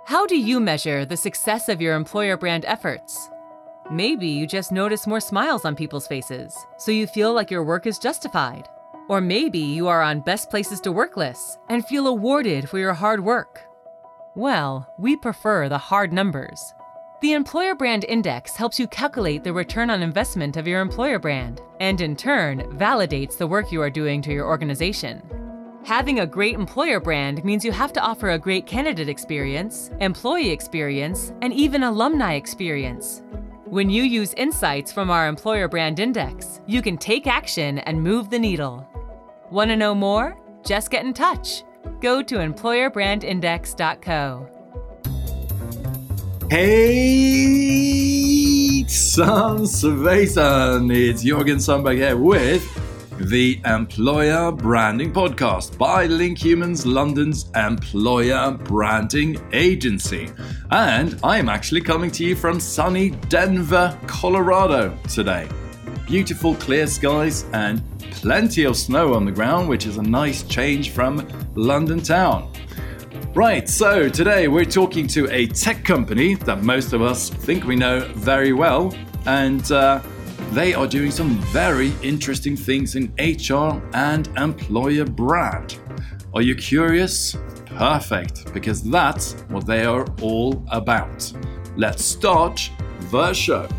How do you measure the success of your employer brand efforts? Maybe you just notice more smiles on people's faces, so you feel like your work is justified. Or maybe you are on best places to work lists and feel awarded for your hard work. Well, we prefer the hard numbers. The Employer Brand Index helps you calculate the return on investment of your employer brand, and in turn, validates the work you are doing to your organization. Having a great employer brand means you have to offer a great candidate experience, employee experience, and even alumni experience. When you use insights from our Employer Brand Index, you can take action and move the needle. Want to know more? Just get in touch. Go to employerbrandindex.co. Hey, Surveyson, it's Jürgen Sundberg here with the Employer Branding Podcast by Link Humans, London's employer branding agency. And I am actually coming to you from sunny Denver, Colorado today. Beautiful clear skies and plenty of snow on the ground, which is a nice change from London town. Right, so today we're talking to a tech company that most of us think we know very well, and they are doing some very interesting things in HR and employer brand. Are you curious? Perfect, because that's what they are all about. Let's start the show.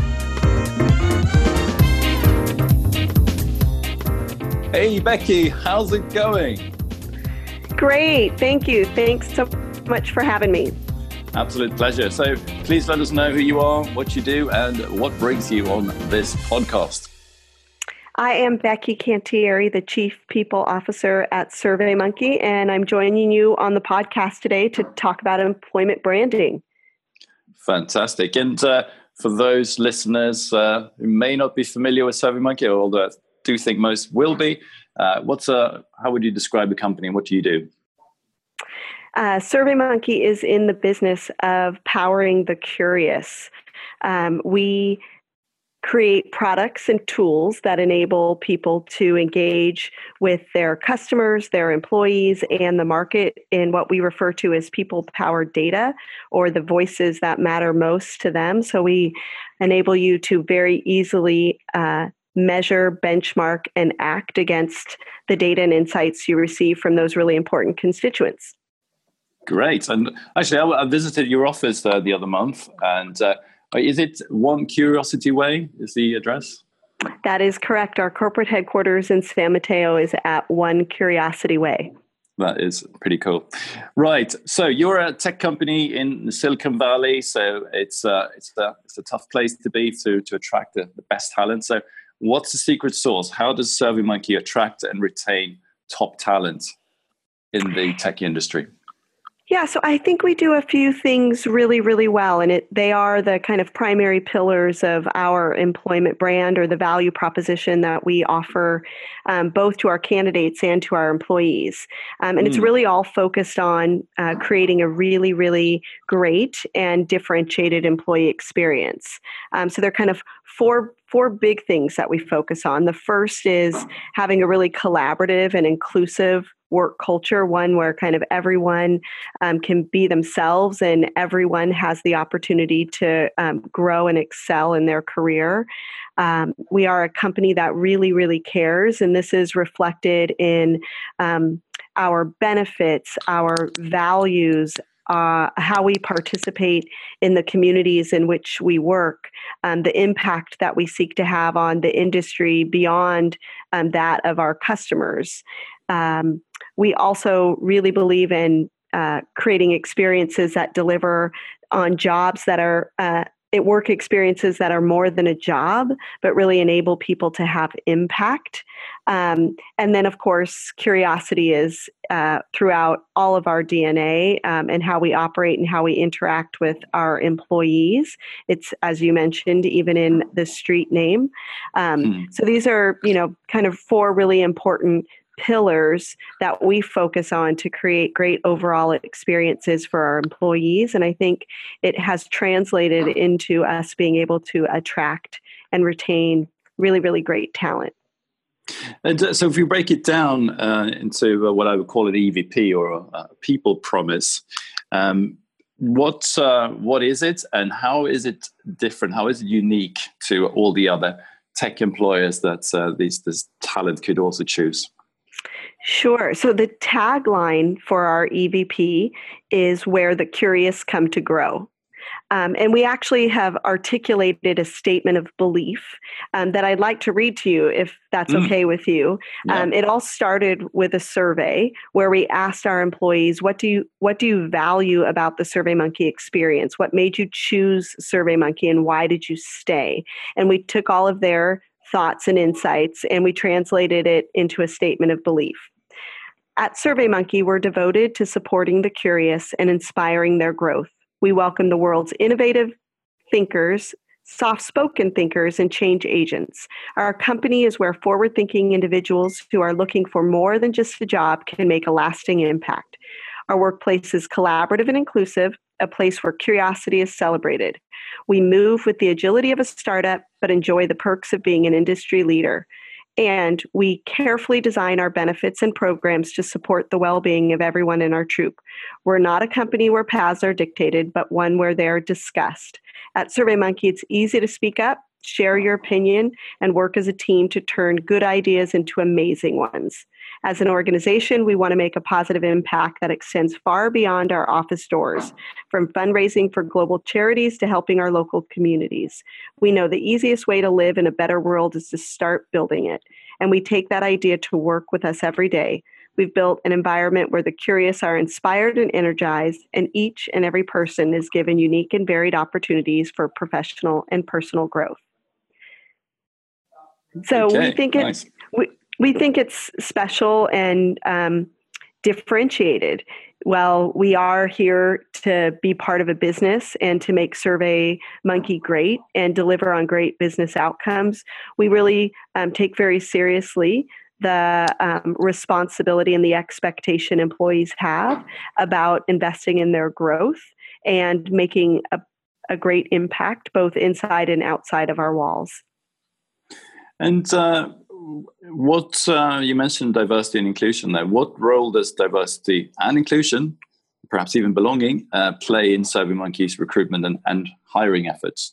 Hey Becky, how's it going? Great, thank you. Thanks so much for having me. Absolute pleasure. So please let us know who you are, what you do, and what brings you on this podcast. I am Becky Cantieri, the Chief People Officer at SurveyMonkey, and I'm joining you on the podcast today to talk about employment branding. Fantastic. And for those listeners who may not be familiar with SurveyMonkey, although I do think most will be, how would you describe the company and what do you do? SurveyMonkey is in the business of powering the curious. We create products and tools that enable people to engage with their customers, their employees, and the market in what we refer to as people-powered data, or the voices that matter most to them. So we enable you to very easily measure, benchmark, and act against the data and insights you receive from those really important constituents. Great. And actually, I visited your office the other month. And is it One Curiosity Way is the address? That is correct. Our corporate headquarters in San Mateo is at One Curiosity Way. That is pretty cool. Right. So you're a tech company in Silicon Valley. So it's a tough place to be to attract the best talent. So what's the secret sauce? How does SurveyMonkey attract and retain top talent in the tech industry? Yeah, so I think we do a few things really, really well, and they are the kind of primary pillars of our employment brand or the value proposition that we offer both to our candidates and to our employees. And it's really all focused on creating a really, really great and differentiated employee experience. So they're kind of four big things that we focus on. The first is having a really collaborative and inclusive work culture, one where kind of everyone can be themselves and everyone has the opportunity to grow and excel in their career. We are a company that really, really cares, and this is reflected in our benefits, our values, how we participate in the communities in which we work, the impact that we seek to have on the industry beyond that of our customers. We also really believe in creating experiences that deliver on jobs that are work experiences that are more than a job, but really enable people to have impact. And then, of course, curiosity is throughout all of our DNA and how we operate and how we interact with our employees. It's, as you mentioned, even in the street name. So these are, kind of four really important pillars that we focus on to create great overall experiences for our employees. And I think it has translated into us being able to attract and retain really, really great talent. And so if we break it down into what I would call an EVP or a people promise, what is it, and how is it different? How is it unique to all the other tech employers that this talent could also choose? Sure. So the tagline for our EVP is "Where the curious come to grow." And we actually have articulated a statement of belief that I'd like to read to you, if that's okay with you. Yeah. It all started with a survey where we asked our employees, what do you value about the SurveyMonkey experience? What made you choose SurveyMonkey, and why did you stay? And we took all of their thoughts and insights and we translated it into a statement of belief. At SurveyMonkey, we're devoted to supporting the curious and inspiring their growth. We welcome the world's innovative thinkers, soft-spoken thinkers, and change agents. Our company is where forward-thinking individuals who are looking for more than just a job can make a lasting impact. Our workplace is collaborative and inclusive, a place where curiosity is celebrated. We move with the agility of a startup, but enjoy the perks of being an industry leader. And we carefully design our benefits and programs to support the well-being of everyone in our troop. We're not a company where paths are dictated, but one where they're discussed. At SurveyMonkey, it's easy to speak up, share your opinion, and work as a team to turn good ideas into amazing ones. As an organization, we want to make a positive impact that extends far beyond our office doors, from fundraising for global charities to helping our local communities. We know the easiest way to live in a better world is to start building it, and we take that idea to work with us every day. We've built an environment where the curious are inspired and energized, and each and every person is given unique and varied opportunities for professional and personal growth. So we think nice. We think it's special and differentiated. Well, we are here to be part of a business and to make SurveyMonkey great and deliver on great business outcomes. We really take very seriously the responsibility and the expectation employees have about investing in their growth and making a great impact both inside and outside of our walls. And what you mentioned diversity and inclusion there. What role does diversity and inclusion, perhaps even belonging, play in SurveyMonkey's recruitment and hiring efforts?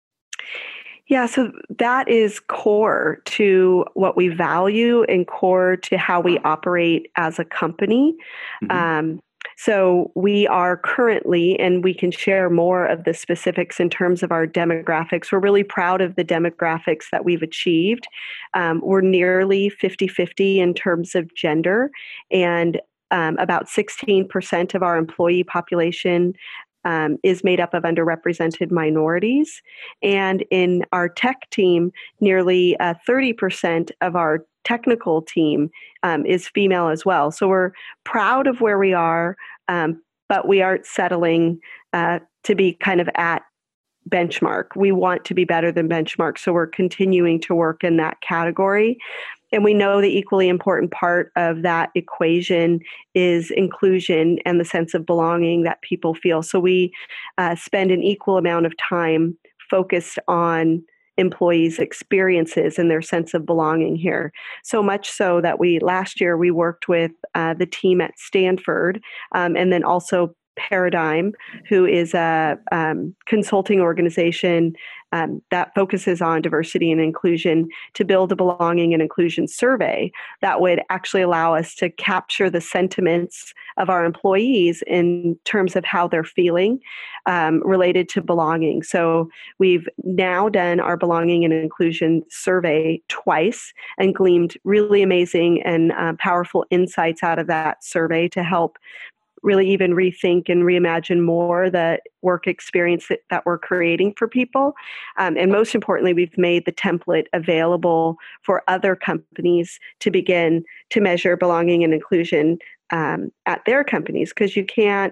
Yeah, so that is core to what we value and core to how we operate as a company. Mm-hmm. So we are currently, and we can share more of the specifics in terms of our demographics. We're really proud of the demographics that we've achieved. We're nearly 50-50 in terms of gender, and about 16% of our employee population is made up of underrepresented minorities. And in our tech team, nearly 30% of our technical team is female as well. So we're proud of where we are, but we aren't settling to be kind of at benchmark. We want to be better than benchmark. So we're continuing to work in that category. And we know the equally important part of that equation is inclusion and the sense of belonging that people feel. So we spend an equal amount of time focused on employees' experiences and their sense of belonging here. So much so that last year we worked with the team at Stanford and then also Paradigm, who is a consulting organization that focuses on diversity and inclusion, to build a belonging and inclusion survey that would actually allow us to capture the sentiments of our employees in terms of how they're feeling related to belonging. So we've now done our belonging and inclusion survey twice and gleaned really amazing and powerful insights out of that survey to help really even rethink and reimagine more the work experience that we're creating for people. And most importantly, we've made the template available for other companies to begin to measure belonging and inclusion at their companies, because you can't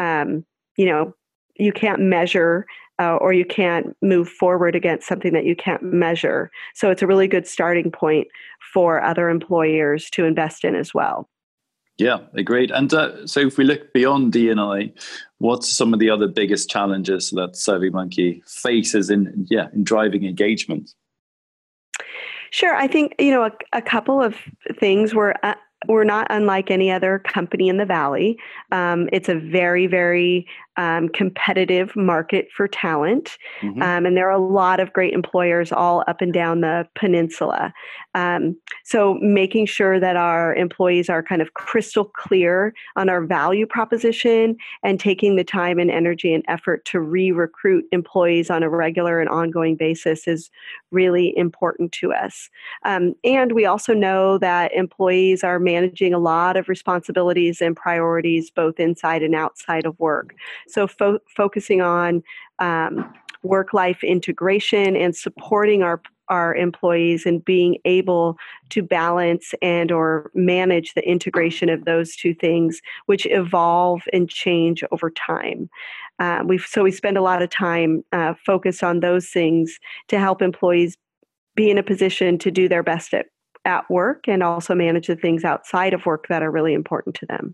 measure or you can't move forward against something that you can't measure. So it's a really good starting point for other employers to invest in as well. Yeah, agreed. And so if we look beyond D&I, what's some of the other biggest challenges that SurveyMonkey faces in driving engagement? Sure. I think, a couple of things. We're we're not unlike any other company in the Valley. It's a very, very competitive market for talent. And there are a lot of great employers all up and down the peninsula. So making sure that our employees are kind of crystal clear on our value proposition and taking the time and energy and effort to re-recruit employees on a regular and ongoing basis is really important to us. And we also know that employees are managing a lot of responsibilities and priorities both inside and outside of work. So focusing on work-life integration and supporting our employees and being able to balance and or manage the integration of those two things, which evolve and change over time. We spend a lot of time focused on those things to help employees be in a position to do their best at work and also manage the things outside of work that are really important to them.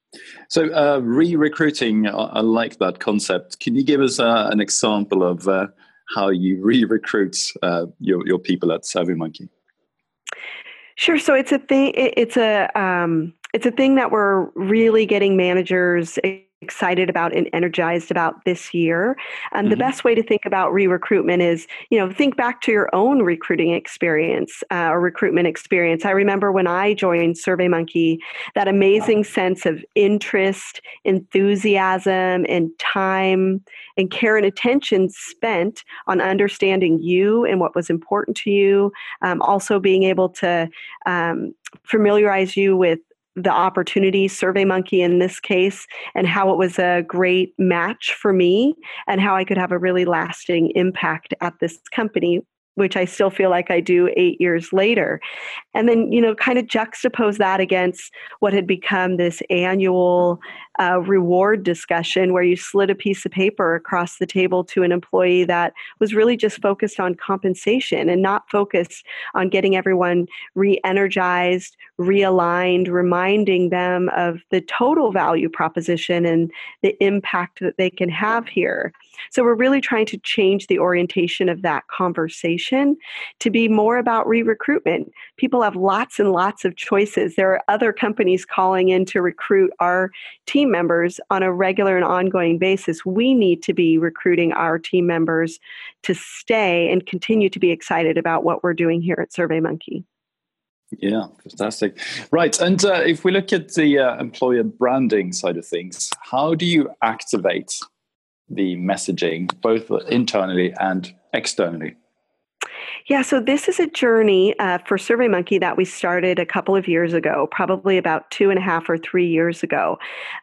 So re-recruiting, I like that concept. Can you give us an example of how you re-recruit your people at SurveyMonkey? Sure. So it's a thing. It's a thing that we're really getting managers excited about and energized about this year. The best way to think about re-recruitment is, think back to your own recruiting experience or recruitment experience. I remember when I joined SurveyMonkey, that amazing sense of interest, enthusiasm, and time and care and attention spent on understanding you and what was important to you. Also being able to familiarize you with the opportunity, SurveyMonkey in this case, and how it was a great match for me and how I could have a really lasting impact at this company, which I still feel like I do 8 years later. And then, kind of juxtapose that against what had become this annual reward discussion where you slid a piece of paper across the table to an employee that was really just focused on compensation and not focused on getting everyone re-energized, realigned, reminding them of the total value proposition and the impact that they can have here. So we're really trying to change the orientation of that conversation to be more about re-recruitment. People have lots and lots of choices. There are other companies calling in to recruit our team members on a regular and ongoing basis. We need to be recruiting our team members to stay and continue to be excited about what we're doing here at SurveyMonkey. Yeah, fantastic. Right. And if we look at the employer branding side of things, how do you activate the messaging, both internally and externally? Yeah, so this is a journey for SurveyMonkey that we started a couple of years ago, probably about 2.5 or 3 years ago.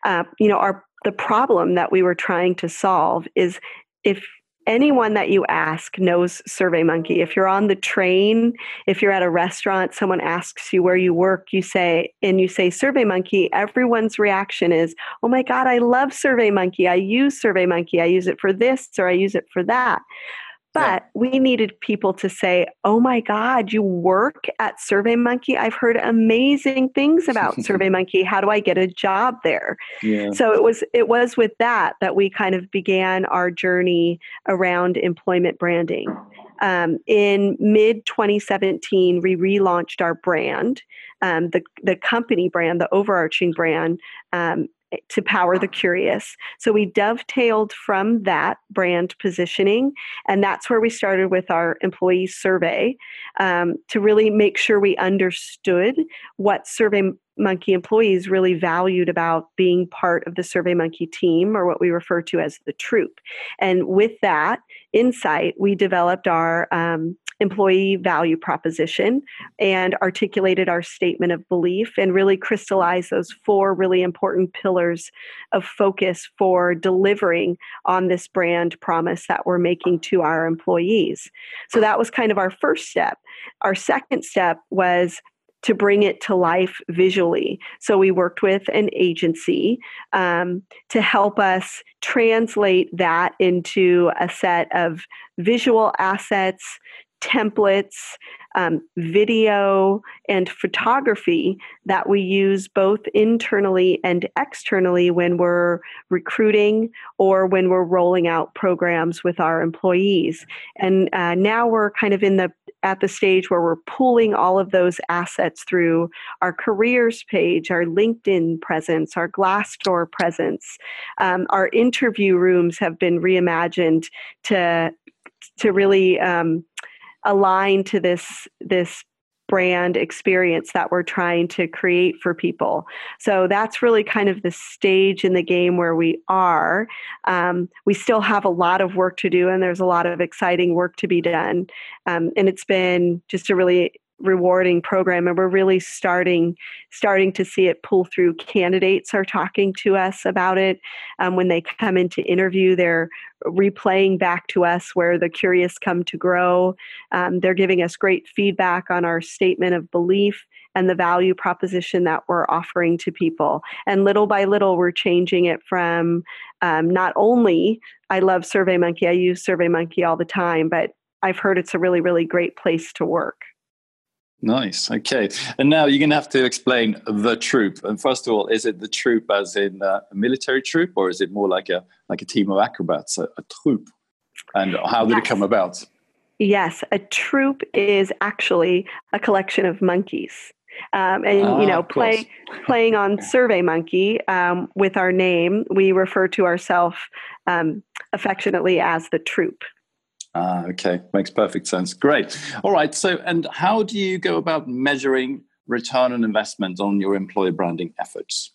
The problem that we were trying to solve is if anyone that you ask knows SurveyMonkey. If you're on the train, if you're at a restaurant, someone asks you where you work, you say SurveyMonkey, everyone's reaction is, oh my God, I love SurveyMonkey. I use SurveyMonkey. I use it for this or I use it for that. But we needed people to say, oh my God, you work at SurveyMonkey? I've heard amazing things about SurveyMonkey. How do I get a job there? Yeah. So it was with that we kind of began our journey around employment branding. In mid-2017, we relaunched our brand, the company brand, the overarching brand, to power the curious. So we dovetailed from that brand positioning, and that's where we started with our employee survey to really make sure we understood what SurveyMonkey employees really valued about being part of the SurveyMonkey team, or what we refer to as the troop. And with that insight, we developed our employee value proposition and articulated our statement of belief and really crystallized those 4 really important pillars of focus for delivering on this brand promise that we're making to our employees. So that was kind of our first step. Our second step was to bring it to life visually. So we worked with an agency to help us translate that into a set of visual assets, templates, video and photography that we use both internally and externally when we're recruiting or when we're rolling out programs with our employees. And now we're kind of at the stage where we're pooling all of those assets through our careers page, our LinkedIn presence, our Glassdoor presence. Our interview rooms have been reimagined to really align to this brand experience that we're trying to create for people. So that's really kind of the stage in the game where we are. We still have a lot of work to do, and there's a lot of exciting work to be done. And it's been just a really rewarding program, and we're really starting to see it pull through. Candidates are talking to us about it. When they come into interview, they're replaying back to us where the curious come to grow. They're giving us great feedback on our statement of belief and the value proposition that we're offering to people. And little by little, we're changing it from not only, I love SurveyMonkey, I use SurveyMonkey all the time, but I've heard it's a really, really great place to work. Nice. Okay. And now you're going to have to explain the troop. And first of all, is it the troop as in a military troop, or is it more like a team of acrobats, a troupe? And how did it come about? Yes, a troop is actually a collection of monkeys. Playing on SurveyMonkey with our name, we refer to ourselves affectionately as the troop. Okay. Makes perfect sense. Great. All right. So, and how do you go about measuring return on investment on your employer branding efforts?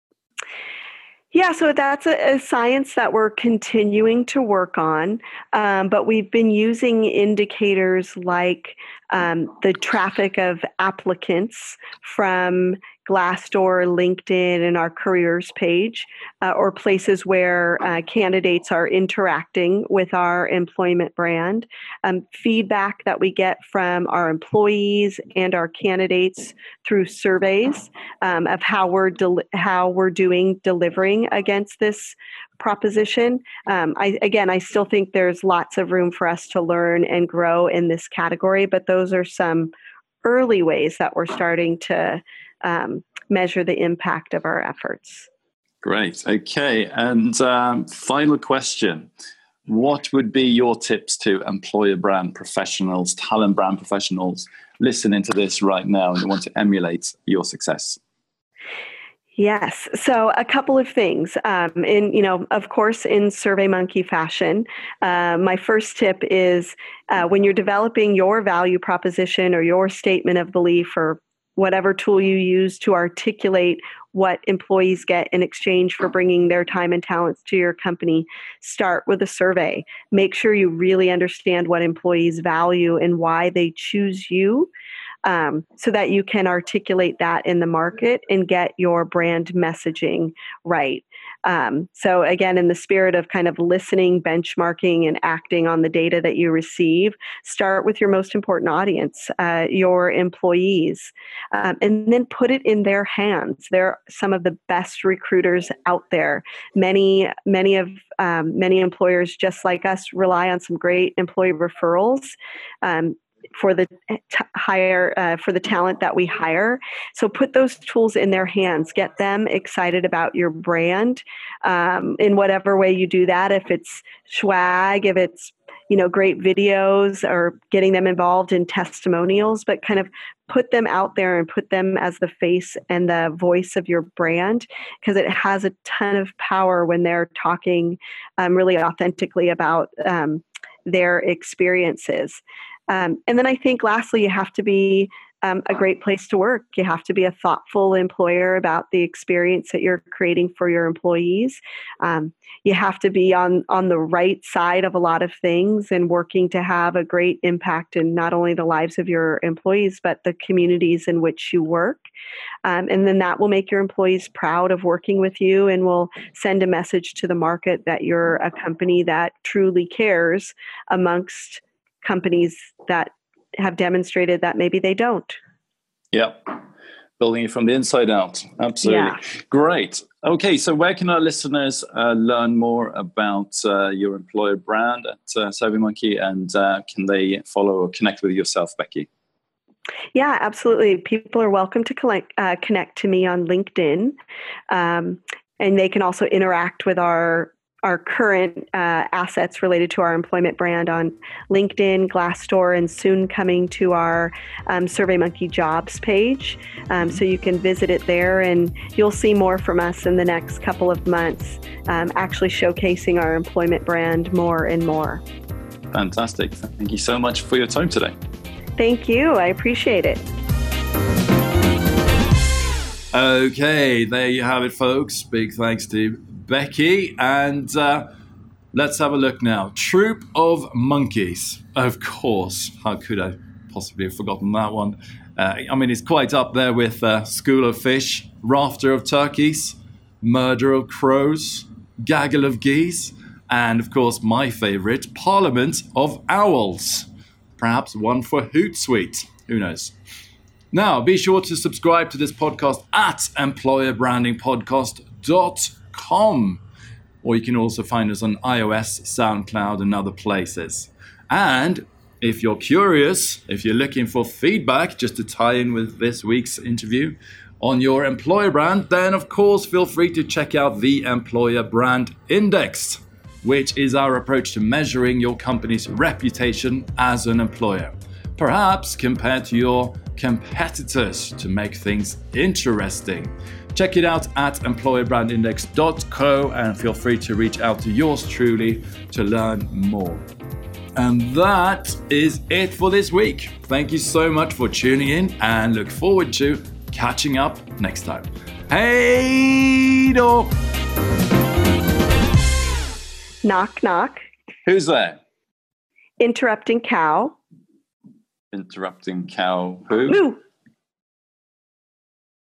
Yeah, so that's a science that we're continuing to work on, but we've been using indicators like the traffic of applicants from Glassdoor, LinkedIn, and our careers page, or places where candidates are interacting with our employment brand. Feedback that we get from our employees and our candidates through surveys of how we're doing delivering against this proposition. I still think there's lots of room for us to learn and grow in this category, but those are some early ways that we're starting to measure the impact of our efforts. Great. Okay. And final question. What would be your tips to employer brand professionals, talent brand professionals listening to this right now and want to emulate your success? Yes. So a couple of things. Of course, in SurveyMonkey fashion, my first tip is when you're developing your value proposition or your statement of belief or whatever tool you use to articulate what employees get in exchange for bringing their time and talents to your company, start with a survey. Make sure you really understand what employees value and why they choose you, so that you can articulate that in the market and get your brand messaging right. So again, in the spirit of kind of listening, benchmarking, and acting on the data that you receive, start with your most important audience, your employees, and then put it in their hands. They're some of the best recruiters out there. Many employers, just like us, rely on some great employee referrals for the talent that we hire. So put those tools in their hands, get them excited about your brand in whatever way you do that. If it's swag, if it's great videos, or getting them involved in testimonials, but kind of put them out there and put them as the face and the voice of your brand, because it has a ton of power when they're talking really authentically about their experiences. And then I think lastly, you have to be a great place to work. You have to be a thoughtful employer about the experience that you're creating for your employees. You have to be on the right side of a lot of things and working to have a great impact in not only the lives of your employees, but the communities in which you work. And then that will make your employees proud of working with you and will send a message to the market that you're a company that truly cares amongst companies that have demonstrated that maybe they don't. Yeah. Building it from the inside out. Absolutely. Yeah. Great. Okay. So where can our listeners learn more about your employer brand at SurveyMonkey, and can they follow or connect with yourself, Becky? Yeah, absolutely. People are welcome to connect to me on LinkedIn, and they can also interact with our current assets related to our employment brand on LinkedIn, Glassdoor, and soon coming to our SurveyMonkey jobs page. So you can visit it there, and you'll see more from us in the next couple of months, actually showcasing our employment brand more and more. Fantastic. Thank you so much for your time today. Thank you. I appreciate it. Okay, there you have it, folks. Big thanks to Becky. And let's have a look now. Troop of Monkeys. Of course. How could I possibly have forgotten that one? I mean, it's quite up there with School of Fish, Rafter of Turkeys, Murder of Crows, Gaggle of Geese, and, of course, my favourite, Parliament of Owls. Perhaps one for Hootsuite. Who knows? Now, be sure to subscribe to this podcast at employerbrandingpodcast.com. Or you can also find us on iOS, SoundCloud, and other places. And if you're curious, if you're looking for feedback, just to tie in with this week's interview on your employer brand, then of course feel free to check out the Employer Brand Index, which is our approach to measuring your company's reputation as an employer. Perhaps compared to your competitors to make things interesting. Check it out at employerbrandindex.co and feel free to reach out to yours truly to learn more. And that is it for this week. Thank you so much for tuning in and look forward to catching up next time. Hey då! Knock, knock. Who's there? Interrupting cow. Interrupting cow. Who? Moo.